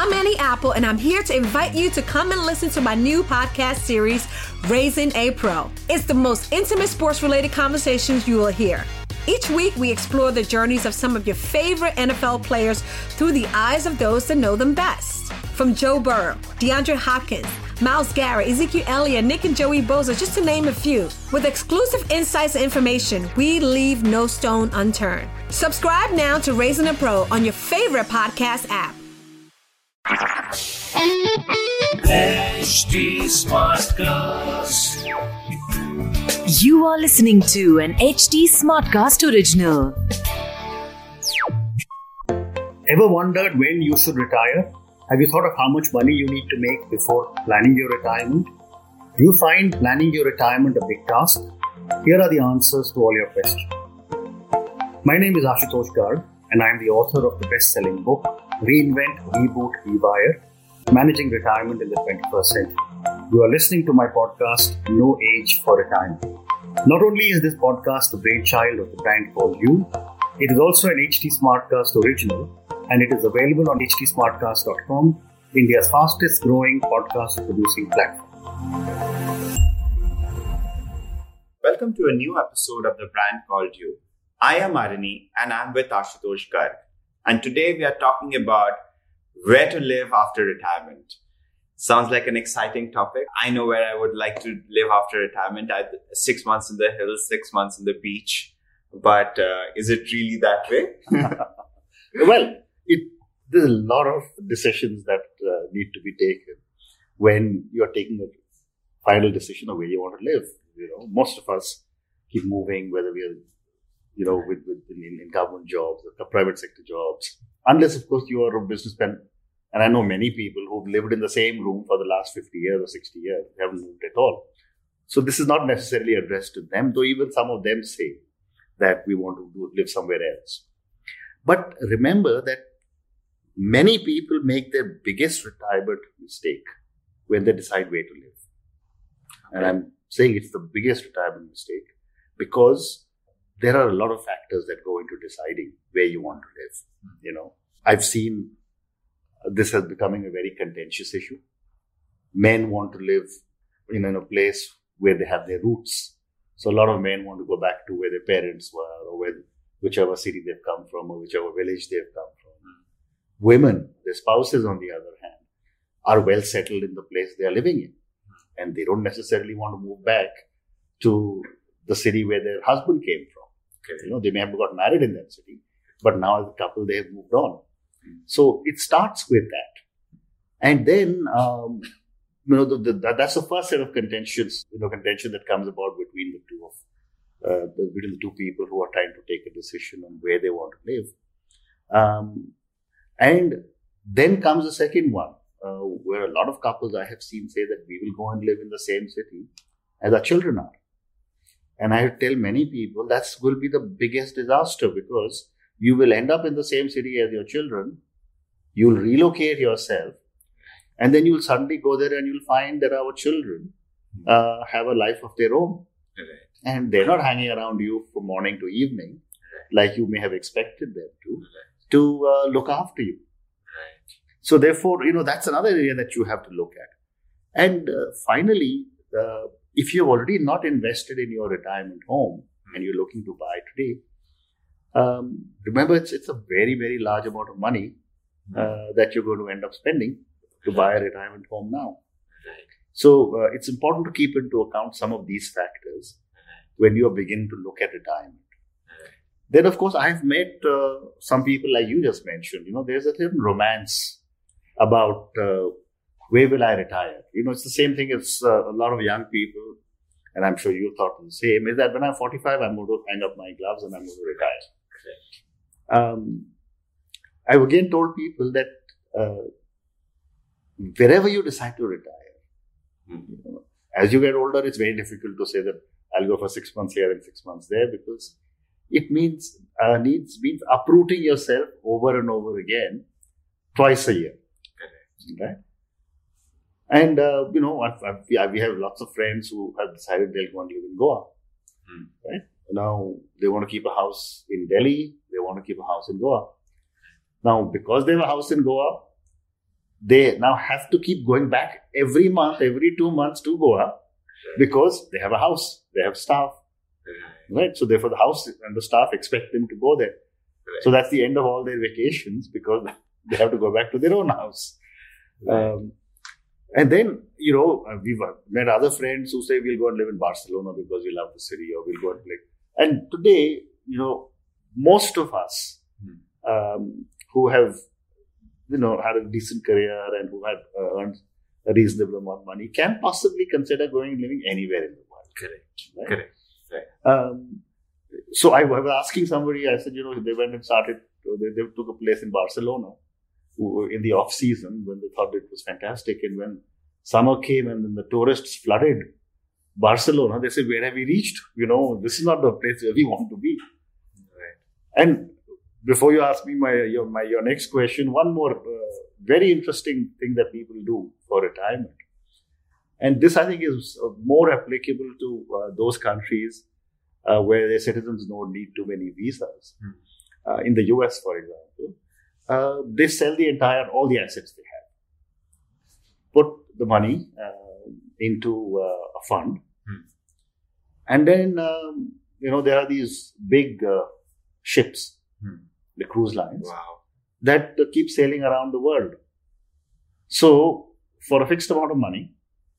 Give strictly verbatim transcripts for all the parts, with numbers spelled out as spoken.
I'm Annie Apple, and I'm here to invite you to come and listen to my new podcast series, Raising a Pro. It's the most intimate sports-related conversations you will hear. Each week, we explore the journeys of some of your favorite N F L players through the eyes of those that know them best. From Joe Burrow, DeAndre Hopkins, Myles Garrett, Ezekiel Elliott, Nick and Joey Bosa, just to name a few. With exclusive insights and information, we leave no stone unturned. Subscribe now to Raising a Pro on your favorite podcast app. H D Smartcast. You are listening to an H D Smartcast original. Ever wondered when you should retire? Have you thought of how much money you need to make before planning your retirement? Do you find planning your retirement a big task? Here are the answers to all your questions. My name is Ashutosh Garg, and I am the author of the best-selling book, Reinvent, Reboot, Rewire, Managing Retirement in the twenty-first Century. You are listening to my podcast, No Age for Retirement. Not only is this podcast the brainchild of the brand called You, it is also an H D Smartcast original, and it is available on h d smartcast dot com, India's fastest growing podcast producing platform. Welcome to a new episode of the brand called You. I am Arini and I'm with Ashutosh Garg. And today we are talking about where to live after retirement. Sounds like an exciting topic. I know where I would like to live after retirement. I, six months in the hills, six months in the beach. But uh, is it really that way? Well, it, there's a lot of decisions that uh, need to be taken when you're taking a final decision of where you want to live. You know, most of us keep moving, whether we are, you know, with, with in, in government jobs or private sector jobs, unless, of course, you are a businessman. And I know many people who've lived in the same room for the last fifty years or sixty years, they haven't moved at all. So this is not necessarily addressed to them, though even some of them say that we want to do, live somewhere else. But remember that many people make their biggest retirement mistake when they decide where to live. And I'm saying it's the biggest retirement mistake because there are a lot of factors that go into deciding where you want to live. You know, I've seen this as becoming a very contentious issue. Men want to live in a place where they have their roots. So a lot of men want to go back to where their parents were or where, whichever city they've come from or whichever village they've come from. Women, their spouses on the other hand, are well settled in the place they are living in. And they don't necessarily want to move back to the city where their husband came from. Okay. You know, they may have got married in that city, but now as a couple, they have moved on. Mm. So it starts with that. And then, um, you know, the, the, that's the first set of contentions, you know, contention that comes about between the two of, uh, the, between the two people who are trying to take a decision on where they want to live. Um, and then comes the second one, uh, where a lot of couples I have seen say that we will go and live in the same city as our children are. And I tell many people that will be the biggest disaster because you will end up in the same city as your children. You'll relocate yourself and then you'll suddenly go there and you'll find that our children uh, have a life of their own. Right. And they're not hanging around you from morning to evening right. like you may have expected them to, right. to uh, look after you. Right. So therefore, you know, that's another area that you have to look at. And uh, finally, uh, if you've already not invested in your retirement home and you're looking to buy today, um, remember it's it's a very, very large amount of money uh, that you're going to end up spending to buy a retirement home now. Right. So uh, it's important to keep into account some of these factors when you are beginning to look at retirement. Right. Then, of course, I've met uh, some people like you just mentioned. You know, there's a certain romance about uh, where will I retire? You know, it's the same thing as uh, a lot of young people, and I'm sure you thought the same, is that when I'm forty-five, I'm going to hang up my gloves and I'm going to retire. Um, I've again told people that uh, wherever you decide to retire, mm-hmm. you know, as you get older, it's very difficult to say that I'll go for six months here and six months there because it means uh, needs means uprooting yourself over and over again twice a year. Correct. Right? And, uh, you know, I've, I've, we have lots of friends who have decided they'll go and live in Goa. Hmm. Right? Now, they want to keep a house in Delhi. They want to keep a house in Goa. Now, because they have a house in Goa, they now have to keep going back every month, every two months to Goa because they have a house, they have staff, right? So therefore the house and the staff expect them to go there. Right. So that's the end of all their vacations because they have to go back to their own house. Right. Um, and then, you know, we've met other friends who say we'll go and live in Barcelona because we love the city, or we'll go and play. And today, you know, most of us hmm. um, who have, you know, had a decent career and who had uh, earned a reasonable amount of money can possibly consider going and living anywhere in the world. Correct. Right? Correct. Right. Um, so I was asking somebody, I said, you know, they went and started, they, they took a place in Barcelona in the off season when they thought it was fantastic. And when summer came and then the tourists flooded Barcelona, they said, where have we reached? You know, this is not the place where we want to be. Right. And before you ask me my your, my, your next question, one more uh, very interesting thing that people do for retirement. And this, I think, is uh, more applicable to uh, those countries uh, where their citizens don't need too many visas. Hmm. Uh, in the U S, for example, uh, they sell the entire, all the assets they have, put the money uh, into uh, a fund. Hmm. And then, um, you know, there are these big uh, ships, hmm. the cruise lines, wow. that uh, keep sailing around the world. So, for a fixed amount of money,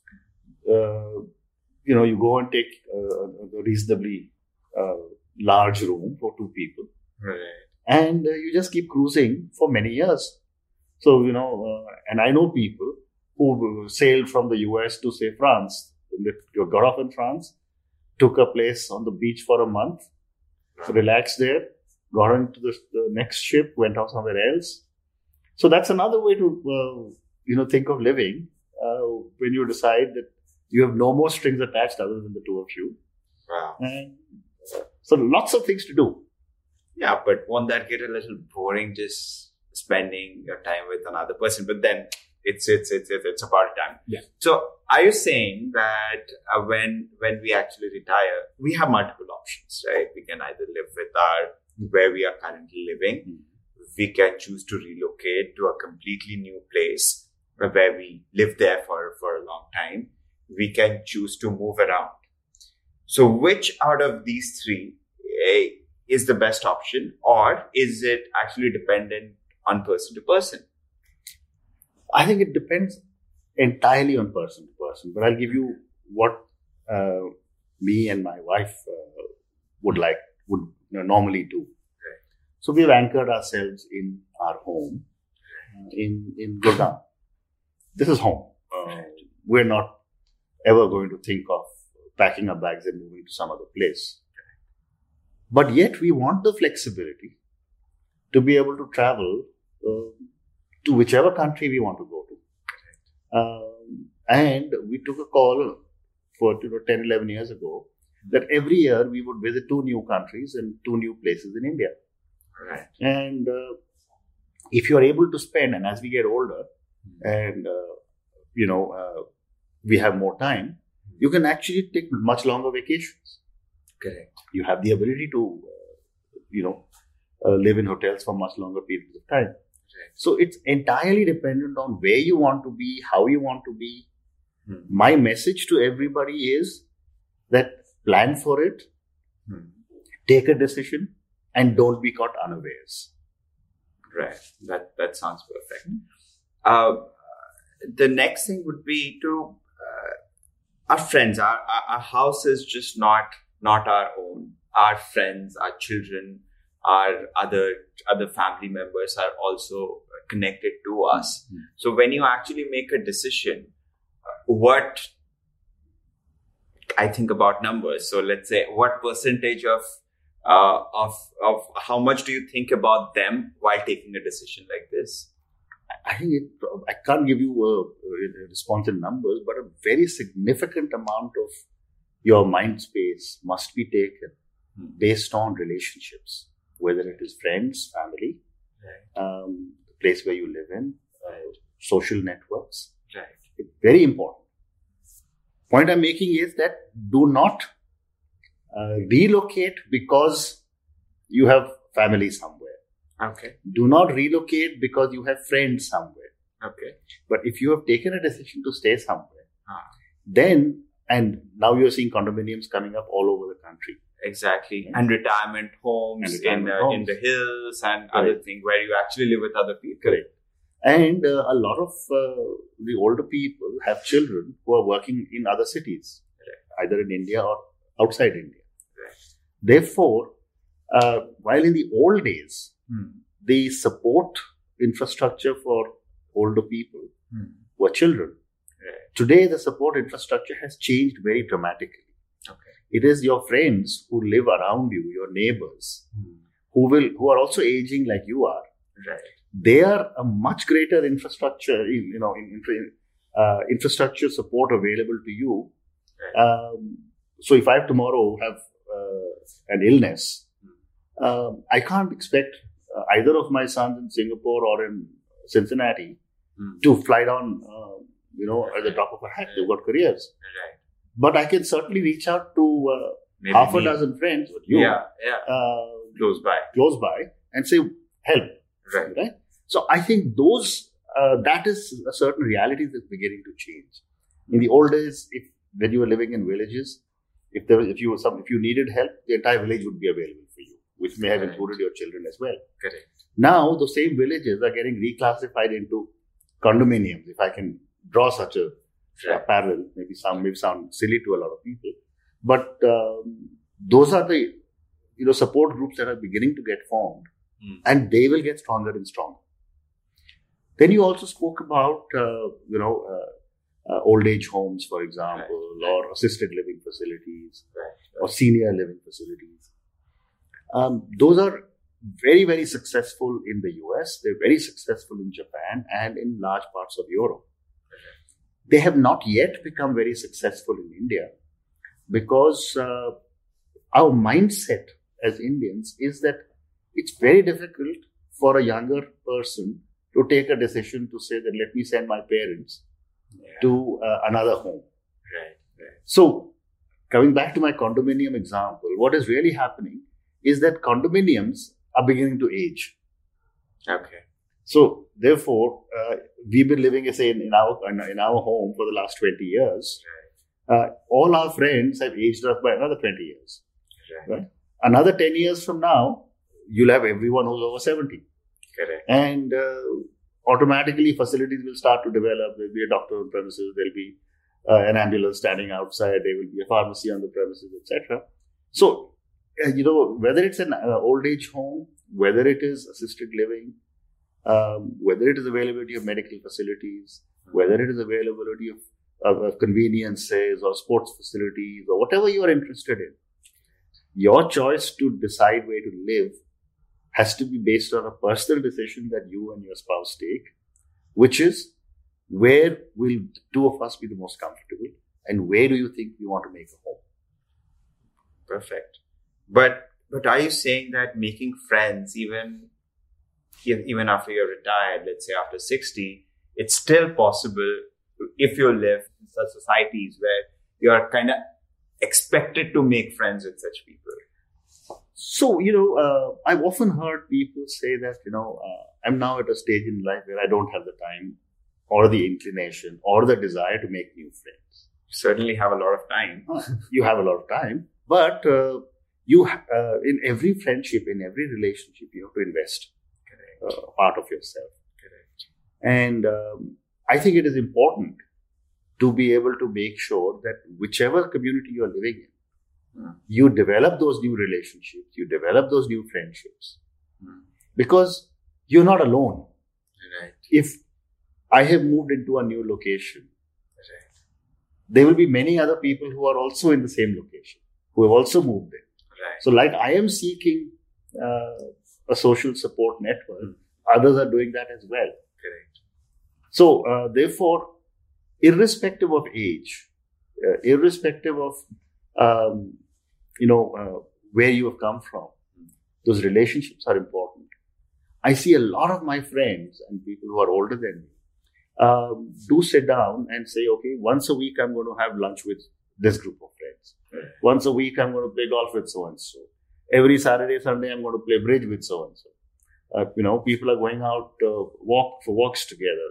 uh, you know, you go and take uh, a reasonably uh, large room for two people. Right. And uh, you just keep cruising for many years. So, you know, uh, and I know people who sailed from the U S to, say, France. They got off in France, took a place on the beach for a month, relaxed there, got into the, the next ship, went off somewhere else. So that's another way to, uh, you know, think of living uh, when you decide that you have no more strings attached other than the two of you. Wow. And uh, so lots of things to do. Yeah, but won't that get a little boring just spending your time with another person? But then it's it's it's it's, it's about time. Yeah. So are you saying that uh, when when we actually retire, we have multiple options, right? We can either live with our where we are currently living. Mm-hmm. We can choose to relocate to a completely new place where we live there for, for a long time. We can choose to move around. So which out of these three eh, is the best option, or is it actually dependent on person to person? I think it depends entirely on person to person, but I'll give you what uh, me and my wife uh, would like, would you know, normally do. Right. So we've anchored ourselves in our home uh, in, in Gurgaon. This is home. Uh, right. We're not ever going to think of packing our bags and moving to some other place. But yet we want the flexibility to be able to travel uh, to whichever country we want to go to. Um, and we took a call for you know, ten, eleven years ago that every year we would visit two new countries and two new places in India. Right. And uh, if you're able to spend, and as we get older and, uh, you know, uh, we have more time, you can actually take much longer vacations. Correct. You have the ability to, uh, you know, uh, live in hotels for much longer periods of time. Right. So it's entirely dependent on where you want to be, how you want to be. Hmm. My message to everybody is that plan for it, hmm. take a decision, and don't be caught unawares. Right. That that sounds perfect. Hmm. Uh, the next thing would be to uh, our friends. Our, our our house is just not not our own. Our friends, our children, our other other family members are also connected to us. Mm-hmm. So when you actually make a decision, what I think about numbers. So let's say, what percentage of uh, of of how much do you think about them while taking a decision like this? I think it, I can't give you a, a response in numbers, but a very significant amount of your mind space must be taken based on relationships, whether it is friends, family, right. um, the place where you live in, uh, social networks. Right. It's very important. Point I'm making is that do not uh, relocate because you have family somewhere. Okay. Do not relocate because you have friends somewhere. Okay. But if you have taken a decision to stay somewhere, Ah. then, and now you're seeing condominiums coming up all over the country. Exactly. Yeah. And retirement homes, And retirement in, uh, homes. in the hills and Correct. other things where you actually live with other people. Correct. And uh, a lot of uh, the older people have children who are working in other cities, Right. either in India or outside India. Right. Therefore, uh, while in the old days, Hmm. the support infrastructure for older people Hmm. were children, Right. today the support infrastructure has changed very dramatically. Okay. It is your friends who live around you, your neighbors, Hmm. who will who are also aging like you are. Right. They are a much greater infrastructure, you know, in, in, uh, infrastructure support available to you. Right. Um, so if I tomorrow have uh, an illness, Hmm. um, I can't expect uh, either of my sons in Singapore or in Cincinnati Hmm. to fly down, uh, you know, at the top of a hat. They've got careers. Right. But I can certainly reach out to uh, Maybe half a me. dozen friends, with you, Yeah. Yeah. uh, Close by. close by, and say, help. Right. Right? So I think those, uh, that is a certain reality that's beginning to change. In the old days, if when you were living in villages, if there was, if you were some, if you needed help, the entire village would be available for you, which may have Right. included your children as well. Correct. Now, the same villages are getting reclassified into condominiums, if I can draw such a, a Right. parallel. Maybe some may sound silly to a lot of people, but um, those are the you know support groups that are beginning to get formed, Hmm. and they will get stronger and stronger. Then you also spoke about uh, you know uh, uh, old age homes, for example, Right. or assisted living facilities, Right. or senior living facilities. Um, those are very, very successful in the U S. They're very successful in Japan and in large parts of Europe. They have not yet become very successful in India because uh, our mindset as Indians is that it's very difficult for a younger person to take a decision to say that let me send my parents Yeah. to uh, another home. Right. Right. So, coming back to my condominium example, what is really happening is that condominiums are beginning to age. Okay. So, therefore, uh, we've been living, say, in, in our in our home for the last twenty years. Uh, all our friends have aged us by another twenty years. Right. Right? Another ten years from now, you'll have everyone who's over seventy. Correct. And uh, automatically facilities will start to develop. There'll be a doctor on premises, there'll be uh, an ambulance standing outside, there will be a pharmacy on the premises, et cetera. So, uh, you know, whether it's an uh, old age home, whether it is assisted living, um, whether it is availability of medical facilities, whether it is availability of, of, of conveniences or sports facilities or whatever you are interested in, your choice to decide where to live has to be based on a personal decision that you and your spouse take, which is where will the two of us be the most comfortable and where do you think we want to make a home? Perfect. But but are you saying that making friends, even even after you're retired, let's say after sixty, it's still possible if you live in such societies where you're kind of expected to make friends with such people? So, you know, uh, I've often heard people say that, you know, uh, I'm now at a stage in life where I don't have the time or the inclination or the desire to make new friends. You certainly have a lot of time. You have a lot of time, but uh, you ha- uh, in every friendship, in every relationship, you have to invest Correct. uh, part of yourself. Correct. And um, I think it is important to be able to make sure that whichever community you're living in, Hmm. you develop those new relationships, you develop those new friendships, Hmm. because you're not alone. Right. If I have moved into a new location, Right. there will be many other people who are also in the same location, who have also moved in. Right. So like I am seeking uh, a social support network, others are doing that as well. Correct. So uh, therefore, irrespective of age, uh, irrespective of um, you know uh, where you have come from, those relationships are important. I see a lot of my friends and people who are older than me um, do sit down and say, okay, once a week I'm going to have lunch with this group of friends. Right. Once a week I'm going to play golf with so and so. Every Saturday, Sunday I'm going to play bridge with so and so. Uh, you know, people are going out uh, walk for walks together.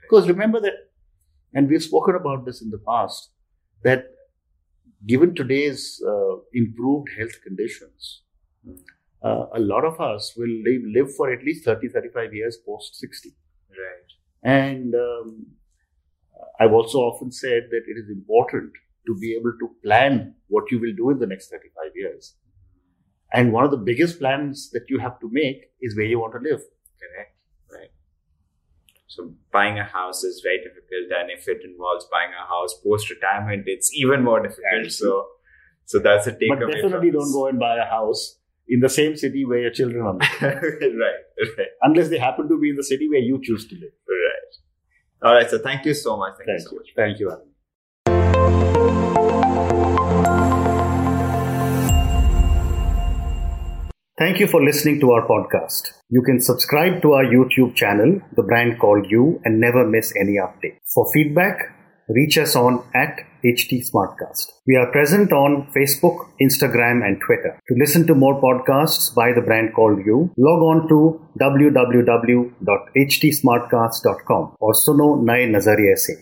Because remember that, and we've spoken about this in the past, that given today's uh, improved health conditions, uh, a lot of us will live, live for at least thirty, thirty-five years post sixty. Right. And um, I've also often said that it is important to be able to plan what you will do in the next thirty-five years. And one of the biggest plans that you have to make is where you want to live. Correct. Right. So buying a house is very difficult, and if it involves buying a house post-retirement, it's even more difficult. Yes. So, so that's a takeaway. But definitely don't go and buy a house in the same city where your children are living. Right, right. Unless they happen to be in the city where you choose to live. Right. All right. So thank you so much. Thank, Thank you so you. much. Thank you, Alan. Thank you for listening to our podcast. You can subscribe to our YouTube channel, The Brand Called You, and never miss any update. For feedback, reach us on at H T Smartcast. We are present on Facebook, Instagram, and Twitter. To listen to more podcasts by The Brand Called You, log on to w w w dot h t smartcast dot com or suno naye nazariye se.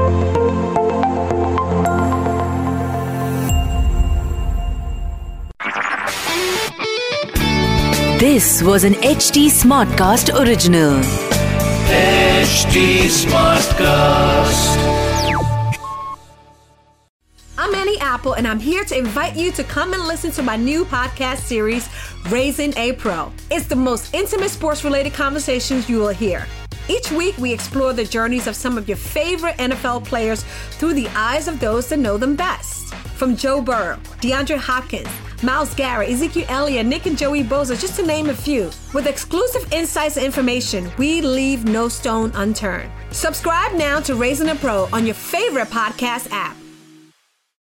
This was an H T Smartcast original. H T Smartcast. I'm Annie Apple, and I'm here to invite you to come and listen to my new podcast series, Raising a Pro. It's the most intimate sports-related conversations you will hear. Each week, we explore the journeys of some of your favorite N F L players through the eyes of those that know them best. From Joe Burrow, DeAndre Hopkins, Myles Garrett, Ezekiel Elliott, Nick and Joey Bosa, just to name a few. With exclusive insights and information, we leave no stone unturned. Subscribe now to Raising a Pro on your favorite podcast app.